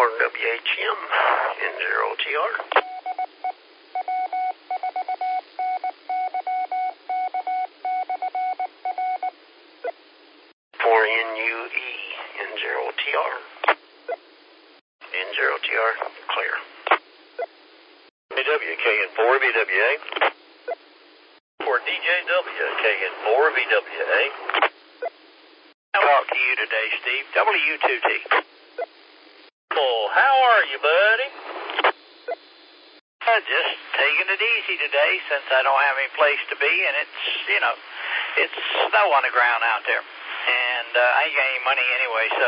WHM, N0TR. For NUE, N0TR. N0TR, clear. BWKN4, BWA. For DJW, KN4, VWA. Talk to you today, Steve. W2T. Well, how are you, buddy? Just taking it easy today since I don't have any place to be, and it's snow on the ground out there. And I ain't got any money anyway, so,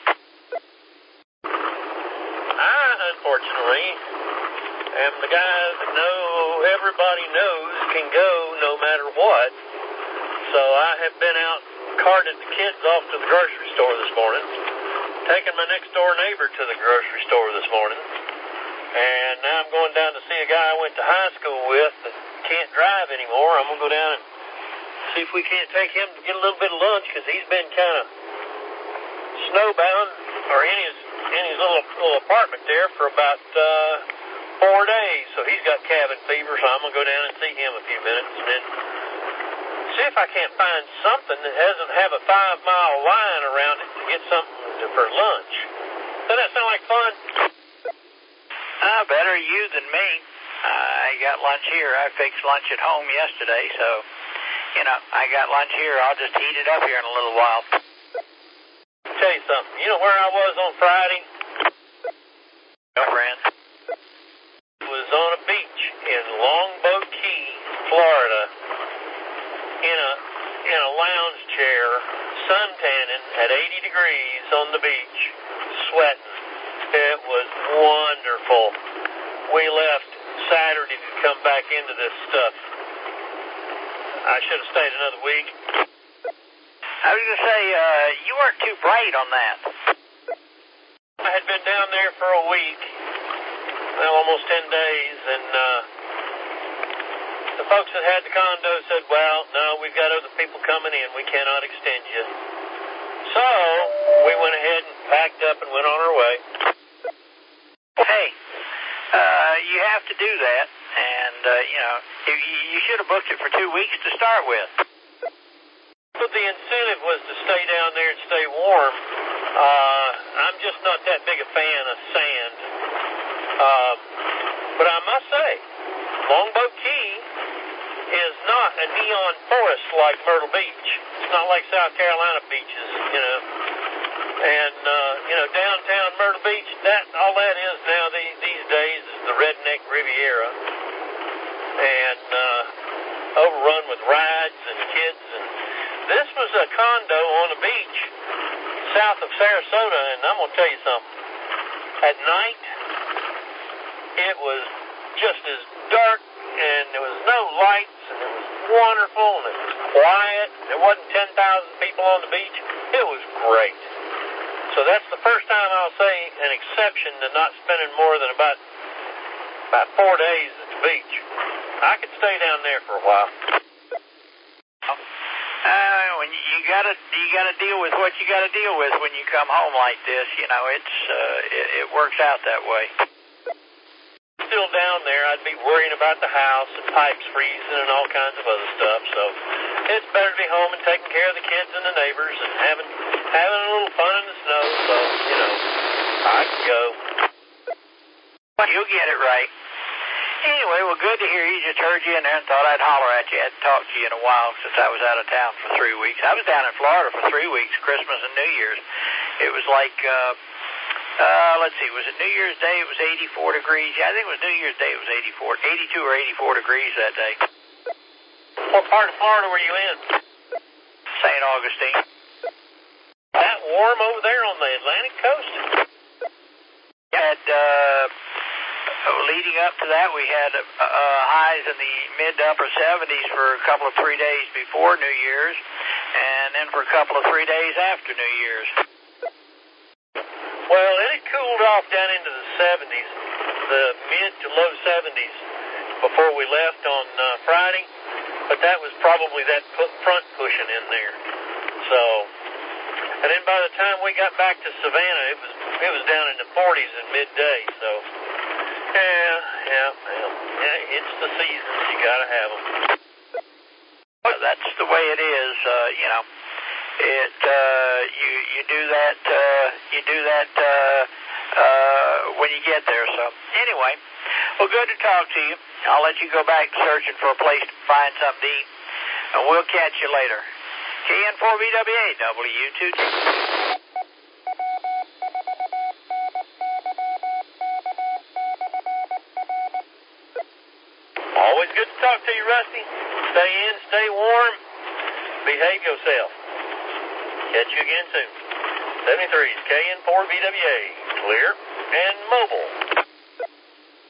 I, unfortunately, am the guy that everybody knows can go no matter what. So I have been out carted the kids off to the grocery store this morning, taking my next door neighbor to the grocery store this morning, and now I'm going down to see a guy I went to high school with that can't drive anymore. I'm going to go down and see if we can't take him to get a little bit of lunch, because he's been kind of snowbound or in his little apartment there for about 4 days. So he's got cabin fever, so I'm going to go down and see him a few minutes and then see if I can't find something that doesn't have a 5-mile line around it to get something for lunch. Doesn't that sound like fun? Better you than me. I got lunch here. I fixed lunch at home yesterday, so, I got lunch here. I'll just heat it up here in a little while. Tell you something. You know where I was on Friday? No, friend. I was on a beach in Longboat Key, Florida, in a lounge chair, suntanning at 80 degrees on the beach, sweating. It was wonderful. We left Saturday to come back into this stuff. I should have stayed another week. I was going to say, you weren't too bright on that. I had been down there for a week, almost 10 days, and the folks that had the condo said, well, no, we've got other people coming in. We cannot extend you. So we went ahead and packed up and went on our way. Hey, you have to do that, and, you should have booked it for 2 weeks to start with. But the incentive was to stay down there and stay warm. I'm just not that big a fan of sand. But I must say, Longboat Key is not a neon forest like Myrtle Beach. It's not like South Carolina beaches, And, downtown Myrtle Beach, all that is now these days is the redneck Riviera. And overrun with rides and kids. And this was a condo on a beach south of Sarasota, and I'm going to tell you something. At night, it was just as dark, and there was no lights, and it was wonderful, and it was quiet. There wasn't 10,000 people on the beach. It was great. So that's the first time I'll say an exception to not spending more than about 4 days at the beach. I could stay down there for a while. When you gotta deal with what you gotta deal with when you come home like this. It works out that way. Still down there, I'd be worrying about the house and pipes freezing and all kinds of other stuff. So it's better to be home and taking care of the kids and the neighbors and having a little fun in the snow. So I can go. You'll get it right. Anyway, well, good to hear you. Just heard you in there and thought I'd holler at you. I hadn't talked to you in a while since I was out of town for 3 weeks. I was down in Florida for 3 weeks, Christmas and New Year's. It was like, let's see, was it New Year's Day? It was 84 degrees. Yeah, I think it was New Year's Day. It was 82 or 84 degrees that day. What part of Florida were you in? St. Augustine. That warm over there on the Atlantic coast? Had, leading up to that, we had highs in the mid to upper 70s for a couple of 3 days before New Year's, and then for a couple of 3 days after New Year's. Well, it had cooled off down into the 70s, the mid to low 70s, before we left on Friday, but that was probably that front pushing in there. So, and then by the time we got back to Savannah, it was down in the 40s at midday. So, yeah, it's the season. You got to have them. That's the way it is. You do that when you get there. So anyway, well, good to talk to you. I'll let you go back searching for a place to find something to eat, and we'll catch you later. KN4BWA, W2T. Always good to talk to you, Rusty. Stay in, stay warm, behave yourself. Catch you again soon. 73's KN4BWA, clear and mobile.